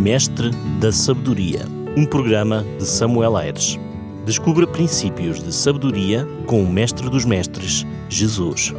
Mestre da Sabedoria, um programa de Samuel Ayres. Descubra princípios de sabedoria com o Mestre dos Mestres, Jesus.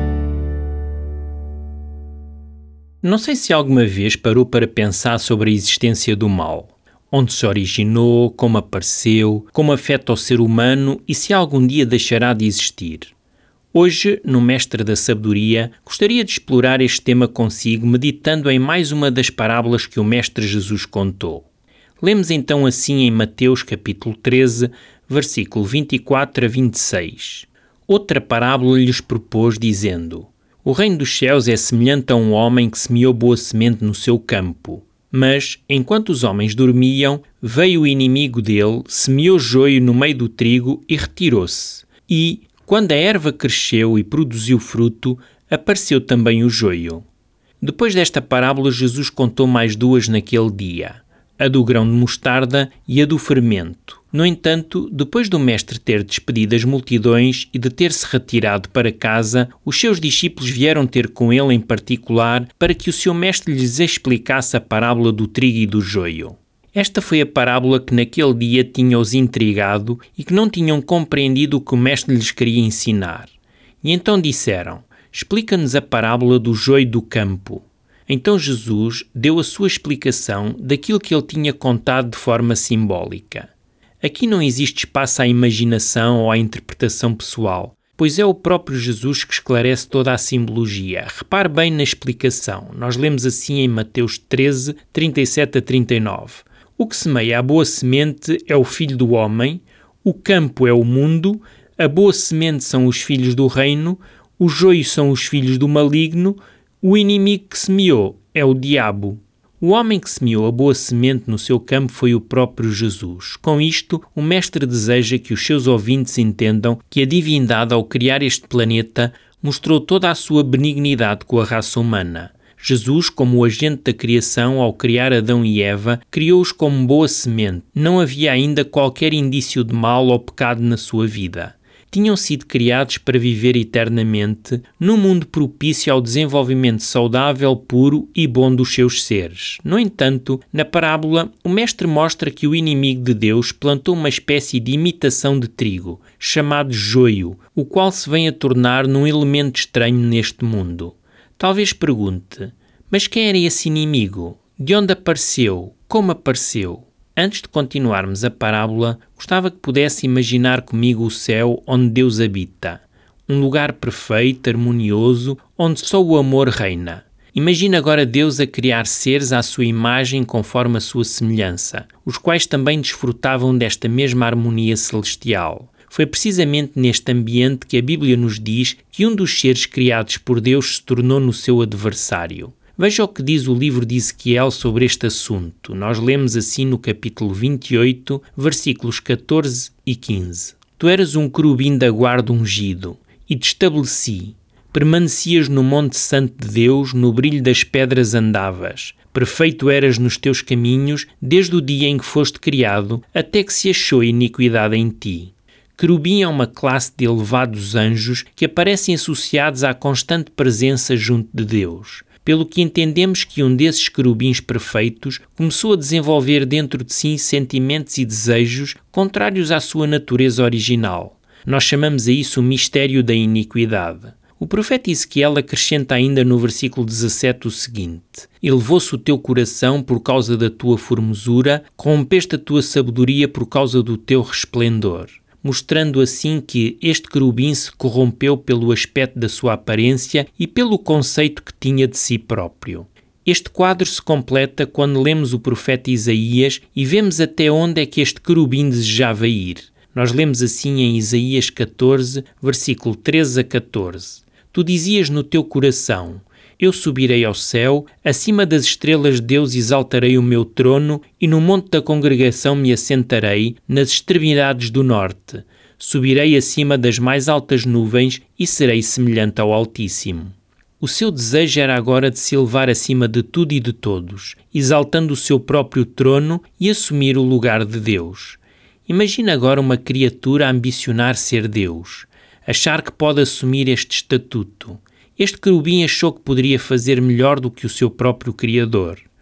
Não sei se alguma vez parou para pensar sobre a existência do mal. Onde se originou, como apareceu, como afeta o ser humano e se algum dia deixará de existir. Hoje, no Mestre da Sabedoria, gostaria de explorar este tema consigo, meditando em mais uma das parábolas que o Mestre Jesus contou. Lemos então assim em Mateus capítulo 13, versículo 24 a 26. Outra parábola lhes propôs, dizendo: O reino dos céus é semelhante a um homem que semeou boa semente no seu campo. Mas, enquanto os homens dormiam, veio o inimigo dele, semeou joio no meio do trigo e retirou-se. E, quando a erva cresceu e produziu fruto, apareceu também o joio. Depois desta parábola, Jesus contou mais duas naquele dia, a do grão de mostarda e a do fermento. No entanto, depois do mestre ter despedido as multidões e de ter-se retirado para casa, os seus discípulos vieram ter com ele em particular para que o seu mestre lhes explicasse a parábola do trigo e do joio. Esta foi a parábola que naquele dia tinha-os intrigado e que não tinham compreendido o que o mestre lhes queria ensinar. E então disseram: Explica-nos a parábola do joio do campo. Então Jesus deu a sua explicação daquilo que ele tinha contado de forma simbólica. Aqui não existe espaço à imaginação ou à interpretação pessoal, pois é o próprio Jesus que esclarece toda a simbologia. Repare bem na explicação. Nós lemos assim em Mateus 13, 37 a 39. O que semeia a boa semente é o Filho do Homem, o campo é o mundo, a boa semente são os filhos do reino, o joio são os filhos do maligno, o inimigo que semeou é o diabo. O homem que semeou a boa semente no seu campo foi o próprio Jesus. Com isto, o Mestre deseja que os seus ouvintes entendam que a divindade, ao criar este planeta, mostrou toda a sua benignidade com a raça humana. Jesus, como o agente da criação, ao criar Adão e Eva, criou-os como boa semente. Não havia ainda qualquer indício de mal ou pecado na sua vida. Tinham sido criados para viver eternamente num mundo propício ao desenvolvimento saudável, puro e bom dos seus seres. No entanto, na parábola, o mestre mostra que o inimigo de Deus plantou uma espécie de imitação de trigo, chamado joio, o qual se vem a tornar num elemento estranho neste mundo. Talvez pergunte: mas quem era esse inimigo? De onde apareceu? Como apareceu? Antes de continuarmos a parábola, gostava que pudesse imaginar comigo o céu onde Deus habita. Um lugar perfeito, harmonioso, onde só o amor reina. Imagina agora Deus a criar seres à sua imagem conforme a sua semelhança, os quais também desfrutavam desta mesma harmonia celestial. Foi precisamente neste ambiente que a Bíblia nos diz que um dos seres criados por Deus se tornou no seu adversário. Veja o que diz o livro de Ezequiel sobre este assunto. Nós lemos assim no capítulo 28, versículos 14 e 15. Tu eras um querubim da guarda ungido, e te estabeleci. Permanecias no monte santo de Deus, no brilho das pedras andavas. Perfeito eras nos teus caminhos, desde o dia em que foste criado, até que se achou iniquidade em ti. Querubim é uma classe de elevados anjos que aparecem associados à constante presença junto de Deus. Pelo que entendemos que um desses querubins perfeitos começou a desenvolver dentro de si sentimentos e desejos contrários à sua natureza original. Nós chamamos a isso o mistério da iniquidade. O profeta Ezequiel acrescenta ainda no versículo 17 o seguinte: Elevou-se o teu coração por causa da tua formosura, corrompeste a tua sabedoria por causa do teu resplendor. Mostrando assim que este querubim se corrompeu pelo aspecto da sua aparência e pelo conceito que tinha de si próprio. Este quadro se completa quando lemos o profeta Isaías e vemos até onde é que este querubim desejava ir. Nós lemos assim em Isaías 14, versículo 13 a 14. Tu dizias no teu coração: Eu subirei ao céu, acima das estrelas de Deus exaltarei o meu trono, e no monte da congregação me assentarei, nas extremidades do norte. Subirei acima das mais altas nuvens e serei semelhante ao Altíssimo. O seu desejo era agora de se elevar acima de tudo e de todos, exaltando o seu próprio trono e assumir o lugar de Deus. Imagina agora uma criatura a ambicionar ser Deus, achar que pode assumir este estatuto. Este querubim achou que poderia fazer melhor do que o seu próprio Criador.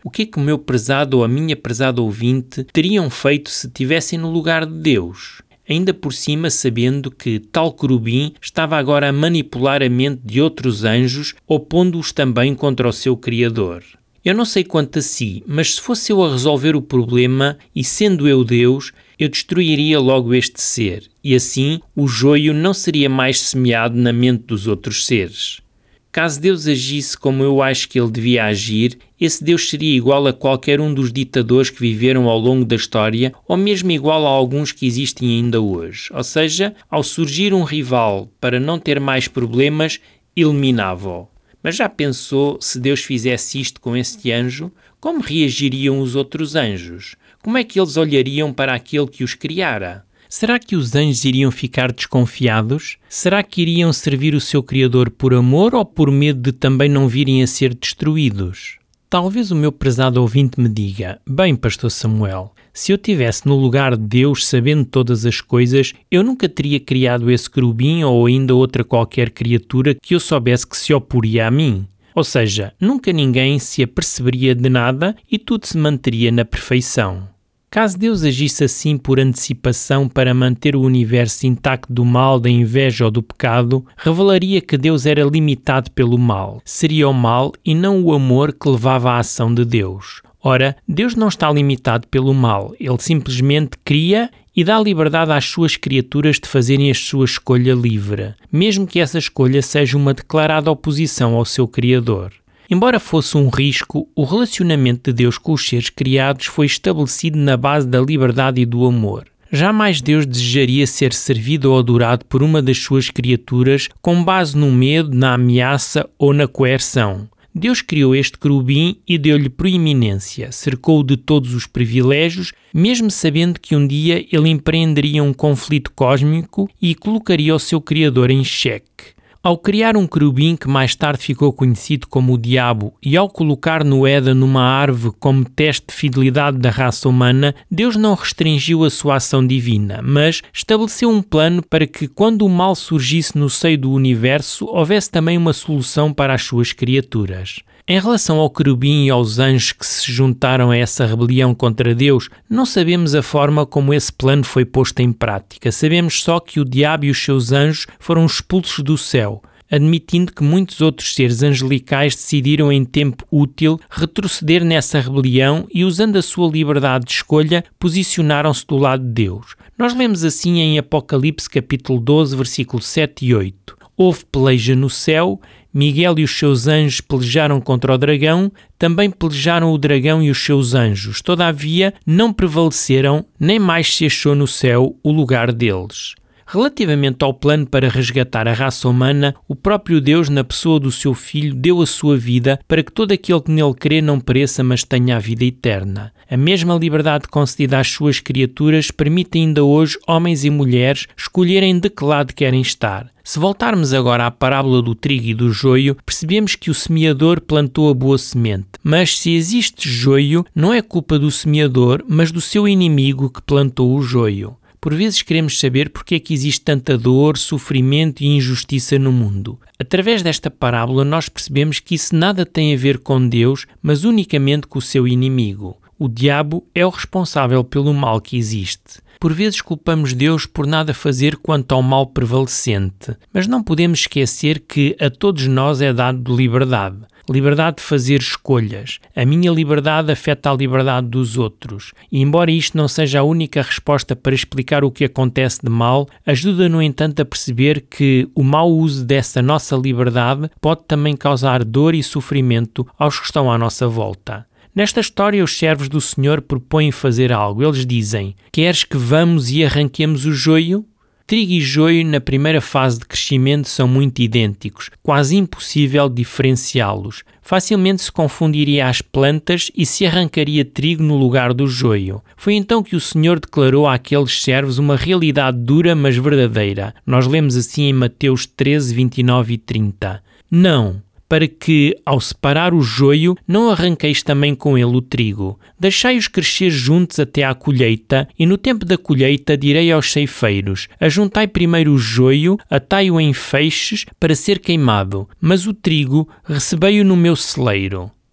O que é que o meu prezado ou a minha prezada ouvinte teriam feito se estivessem no lugar de Deus? Ainda por cima sabendo que tal querubim estava agora a manipular a mente de outros anjos, opondo-os também contra o seu Criador. Eu não sei quanto a si, mas se fosse eu a resolver o problema e sendo eu Deus, eu destruiria logo este ser, e assim o joio não seria mais semeado na mente dos outros seres. Caso Deus agisse como eu acho que ele devia agir, esse Deus seria igual a qualquer um dos ditadores que viveram ao longo da história, ou mesmo igual a alguns que existem ainda hoje. Ou seja, ao surgir um rival para não ter mais problemas, eliminava-o. Mas já pensou se Deus fizesse isto com este anjo? Como reagiriam os outros anjos? Como é que eles olhariam para aquele que os criara? Será que os anjos iriam ficar desconfiados? Será que iriam servir o seu Criador por amor ou por medo de também não virem a ser destruídos? Talvez o meu prezado ouvinte me diga: bem, pastor Samuel, se eu estivesse no lugar de Deus sabendo todas as coisas, eu nunca teria criado esse querubim ou ainda outra qualquer criatura que eu soubesse que se oporia a mim. Ou seja, nunca ninguém se aperceberia de nada e tudo se manteria na perfeição. Caso Deus agisse assim por antecipação para manter o universo intacto do mal, da inveja ou do pecado, revelaria que Deus era limitado pelo mal. Seria o mal e não o amor que levava à ação de Deus. Ora, Deus não está limitado pelo mal, Ele simplesmente cria e dá liberdade às suas criaturas de fazerem a sua escolha livre, mesmo que essa escolha seja uma declarada oposição ao seu Criador. Embora fosse um risco, o relacionamento de Deus com os seres criados foi estabelecido na base da liberdade e do amor. Jamais Deus desejaria ser servido ou adorado por uma das suas criaturas com base no medo, na ameaça ou na coerção. Deus criou este querubim e deu-lhe proeminência, cercou-o de todos os privilégios, mesmo sabendo que um dia ele empreenderia um conflito cósmico e colocaria o seu Criador em xeque. Ao criar um querubim que mais tarde ficou conhecido como o Diabo e ao colocar no Éden numa árvore como teste de fidelidade da raça humana, Deus não restringiu a sua ação divina, mas estabeleceu um plano para que, quando o mal surgisse no seio do universo, houvesse também uma solução para as suas criaturas. Em relação ao querubim e aos anjos que se juntaram a essa rebelião contra Deus, não sabemos a forma como esse plano foi posto em prática. Sabemos só que o diabo e os seus anjos foram expulsos do céu, admitindo que muitos outros seres angelicais decidiram em tempo útil retroceder nessa rebelião e, usando a sua liberdade de escolha, posicionaram-se do lado de Deus. Nós lemos assim em Apocalipse capítulo 12, versículos 7 e 8. Houve peleja no céu, Miguel e os seus anjos pelejaram contra o dragão, também pelejaram o dragão e os seus anjos, todavia não prevaleceram, nem mais se achou no céu o lugar deles. Relativamente ao plano para resgatar a raça humana, o próprio Deus, na pessoa do seu Filho, deu a sua vida para que todo aquele que nele crê não pereça, mas tenha a vida eterna. A mesma liberdade concedida às suas criaturas permite ainda hoje homens e mulheres escolherem de que lado querem estar. Se voltarmos agora à parábola do trigo e do joio, percebemos que o semeador plantou a boa semente. Mas se existe joio, não é culpa do semeador, mas do seu inimigo que plantou o joio. Por vezes queremos saber porque é que existe tanta dor, sofrimento e injustiça no mundo. Através desta parábola nós percebemos que isso nada tem a ver com Deus, mas unicamente com o seu inimigo. O diabo é o responsável pelo mal que existe. Por vezes culpamos Deus por nada fazer quanto ao mal prevalecente, mas não podemos esquecer que a todos nós é dado liberdade. Liberdade de fazer escolhas. A minha liberdade afeta a liberdade dos outros. E embora isto não seja a única resposta para explicar o que acontece de mal, ajuda, no entanto, a perceber que o mau uso dessa nossa liberdade pode também causar dor e sofrimento aos que estão à nossa volta. Nesta história, os servos do Senhor propõem fazer algo. Eles dizem: queres que vamos e arranquemos o joio? Trigo e joio, na primeira fase de crescimento, são muito idênticos, quase impossível diferenciá-los. Facilmente se confundiria as plantas e se arrancaria trigo no lugar do joio. Foi então que o Senhor declarou àqueles servos uma realidade dura, mas verdadeira. Nós lemos assim em Mateus 13, 29 e 30. Não, para que, ao separar o joio, não arranqueis também com ele o trigo. Deixai-os crescer juntos até à colheita, e no tempo da colheita direi aos ceifeiros: ajuntai primeiro o joio, atai-o em feixes, para ser queimado, mas o trigo recebei-o no meu celeiro.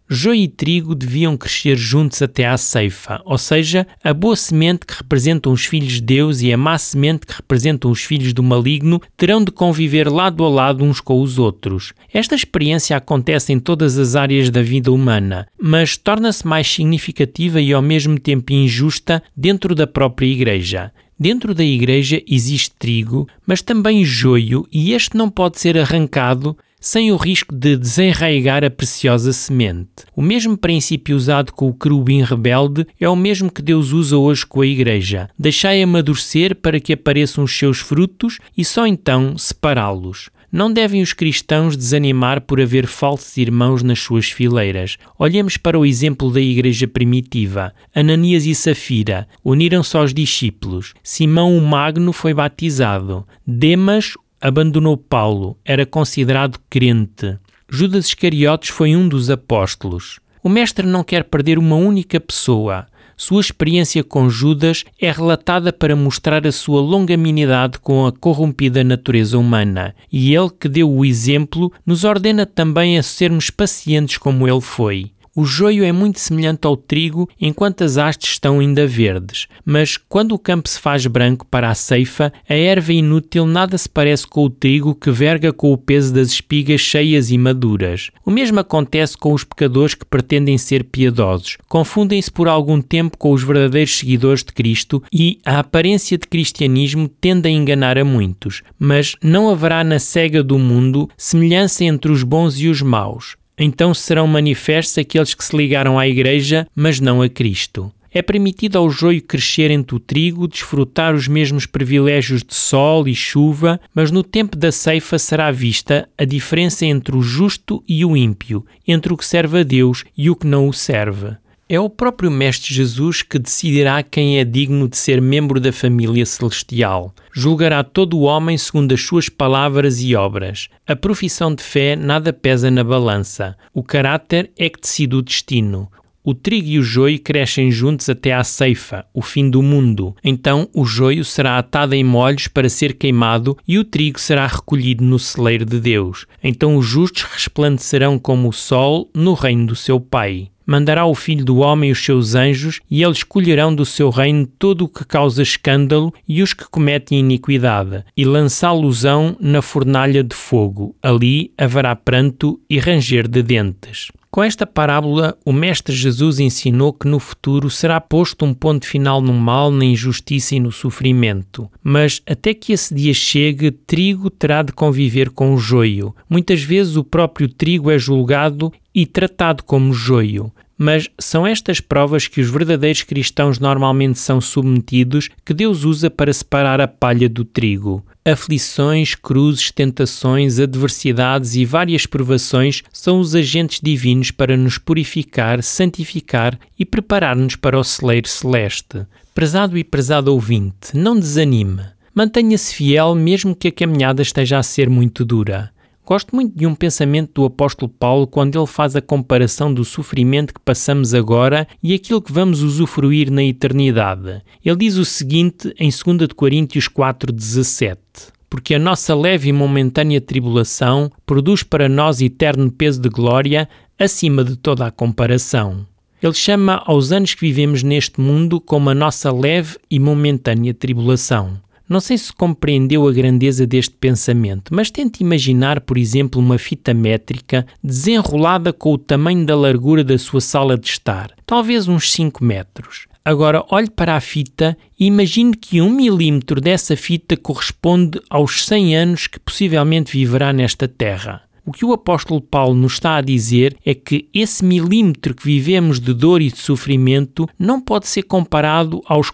Joio e trigo deviam crescer juntos até à ceifa, ou seja, a boa semente que representam os filhos de Deus e a má semente que representam os filhos do maligno terão de conviver lado a lado uns com os outros. Esta experiência acontece em todas as áreas da vida humana, mas torna-se mais significativa e ao mesmo tempo injusta dentro da própria Igreja. Dentro da Igreja existe trigo, mas também joio, e este não pode ser arrancado sem o risco de desenraigar a preciosa semente. O mesmo princípio usado com o querubim rebelde é o mesmo que Deus usa hoje com a Igreja. Deixai amadurecer para que apareçam os seus frutos e só então separá-los. Não devem os cristãos desanimar por haver falsos irmãos nas suas fileiras. Olhemos para o exemplo da Igreja primitiva. Ananias e Safira uniram-se aos discípulos. Simão o Magno foi batizado. Demas abandonou Paulo, era considerado crente. Judas Iscariotes foi um dos apóstolos. O Mestre não quer perder uma única pessoa. Sua experiência com Judas é relatada para mostrar a sua longanimidade com a corrompida natureza humana, e ele, que deu o exemplo, nos ordena também a sermos pacientes como ele foi. O joio é muito semelhante ao trigo enquanto as hastes estão ainda verdes, mas quando o campo se faz branco para a ceifa, a erva inútil nada se parece com o trigo que verga com o peso das espigas cheias e maduras. O mesmo acontece com os pecadores que pretendem ser piedosos. Confundem-se por algum tempo com os verdadeiros seguidores de Cristo e a aparência de cristianismo tende a enganar a muitos, mas não haverá na cega do mundo semelhança entre os bons e os maus. Então serão manifestos aqueles que se ligaram à Igreja, mas não a Cristo. É permitido ao joio crescer entre o trigo, desfrutar os mesmos privilégios de sol e chuva, mas no tempo da ceifa será vista a diferença entre o justo e o ímpio, entre o que serve a Deus e o que não o serve. É o próprio Mestre Jesus que decidirá quem é digno de ser membro da família celestial. Julgará todo o homem segundo as suas palavras e obras. A profissão de fé nada pesa na balança. O caráter é que decide o destino. O trigo e o joio crescem juntos até à ceifa, o fim do mundo. Então o joio será atado em molhos para ser queimado e o trigo será recolhido no celeiro de Deus. Então os justos resplandecerão como o sol no reino do seu Pai. Mandará o Filho do Homem os seus anjos, e eles colherão do seu reino todo o que causa escândalo e os que cometem iniquidade, e lançá-los-ão na fornalha de fogo. Ali haverá pranto e ranger de dentes. Com esta parábola, o Mestre Jesus ensinou que no futuro será posto um ponto final no mal, na injustiça e no sofrimento. Mas até que esse dia chegue, trigo terá de conviver com o joio. Muitas vezes o próprio trigo é julgado e tratado como joio. Mas são estas provas que os verdadeiros cristãos normalmente são submetidos que Deus usa para separar a palha do trigo. Aflições, cruzes, tentações, adversidades e várias provações são os agentes divinos para nos purificar, santificar e preparar-nos para o celeiro celeste. Prezado e prezado ouvinte, não desanime. Mantenha-se fiel mesmo que a caminhada esteja a ser muito dura. Gosto muito de um pensamento do apóstolo Paulo quando ele faz a comparação do sofrimento que passamos agora e aquilo que vamos usufruir na eternidade. Ele diz o seguinte em 2 Coríntios 4,17: porque a nossa leve e momentânea tribulação produz para nós eterno peso de glória acima de toda a comparação. Ele chama aos anos que vivemos neste mundo como a nossa leve e momentânea tribulação. Não sei se compreendeu a grandeza deste pensamento, mas tente imaginar, por exemplo, uma fita métrica desenrolada com o tamanho da largura da sua sala de estar, talvez uns 5 metros. Agora olhe para a fita e imagine que 1 milímetro dessa fita corresponde aos 100 anos que possivelmente viverá nesta terra. O que o apóstolo Paulo nos está a dizer é que esse milímetro que vivemos de dor e de sofrimento não pode ser comparado aos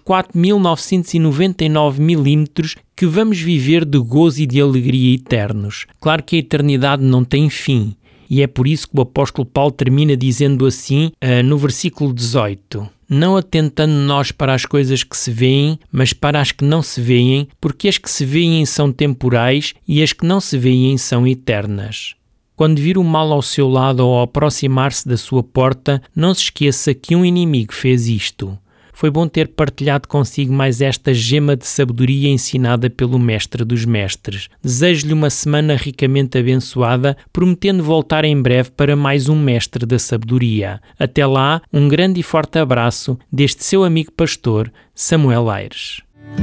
4.999 milímetros que vamos viver de gozo e de alegria eternos. Claro que a eternidade não tem fim, e é por isso que o apóstolo Paulo termina dizendo assim no versículo 18: não atentando nós para as coisas que se veem, mas para as que não se veem, porque as que se veem são temporais e as que não se veem são eternas. Quando vir o mal ao seu lado ou ao aproximar-se da sua porta, não se esqueça que um inimigo fez isto. Foi bom ter partilhado consigo mais esta gema de sabedoria ensinada pelo Mestre dos Mestres. Desejo-lhe uma semana ricamente abençoada, prometendo voltar em breve para mais um Mestre da Sabedoria. Até lá, um grande e forte abraço deste seu amigo pastor, Samuel Aires.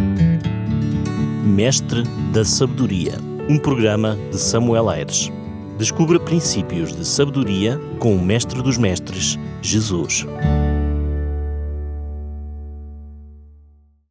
Mestre da Sabedoria, um programa de Samuel Aires. Descubra princípios de sabedoria com o Mestre dos Mestres, Jesus.